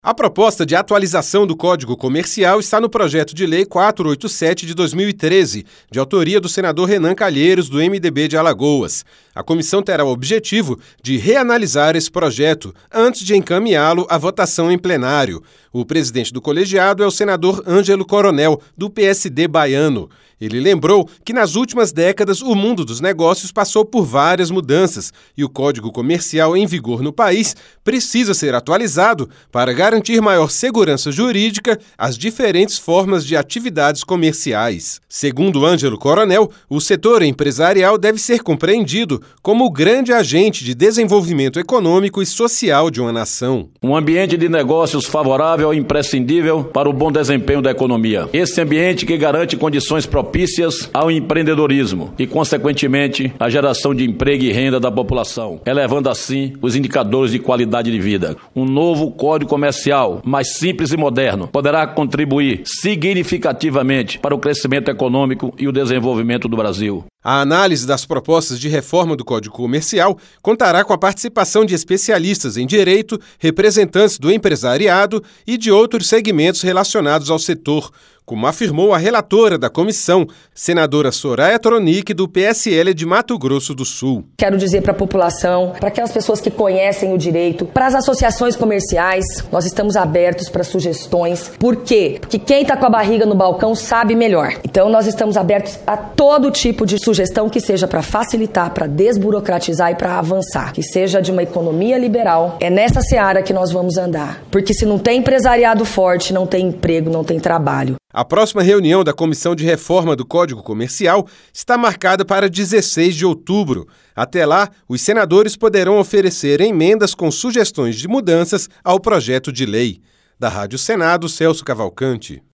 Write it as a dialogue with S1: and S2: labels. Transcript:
S1: A proposta de atualização do Código Comercial está no projeto de lei 487 de 2013, de autoria do senador Renan Calheiros, do MDB de Alagoas. A comissão terá o objetivo de reanalisar esse projeto antes de encaminhá-lo à votação em plenário. O presidente do colegiado é o senador Ângelo Coronel, do PSD baiano. Ele lembrou que nas últimas décadas o mundo dos negócios passou por várias mudanças e o Código Comercial em vigor no país precisa ser atualizado para garantir maior segurança jurídica às diferentes formas de atividades comerciais. Segundo Ângelo Coronel, o setor empresarial deve ser compreendido como o grande agente de desenvolvimento econômico e social de uma nação.
S2: Um ambiente de negócios favorável é imprescindível para o bom desempenho da economia. Esse ambiente que garante condições propícias ao empreendedorismo e, consequentemente, a geração de emprego e renda da população, elevando assim os indicadores de qualidade de vida. Um novo Código Comercial, mais simples e moderno, poderá contribuir significativamente para o crescimento econômico e o desenvolvimento do Brasil.
S1: A análise das propostas de reforma do Código Comercial contará com a participação de especialistas em direito, representantes do empresariado e de outros segmentos relacionados ao setor, como afirmou a relatora da comissão, senadora Soraya Tronic, do PSL de Mato Grosso do Sul.
S3: Quero dizer para a população, para aquelas pessoas que conhecem o direito, para as associações comerciais, nós estamos abertos para sugestões. Por quê? Porque quem está com a barriga no balcão sabe melhor. Então nós estamos abertos a todo tipo de sugestão que seja para facilitar, para desburocratizar e para avançar. Que seja de uma economia liberal. É nessa seara que nós vamos andar. Porque se não tem empresariado forte, não tem emprego, não tem trabalho.
S1: A próxima reunião da Comissão de Reforma do Código Comercial está marcada para 16 de outubro. Até lá, os senadores poderão oferecer emendas com sugestões de mudanças ao projeto de lei. Da Rádio Senado, Celso Cavalcante.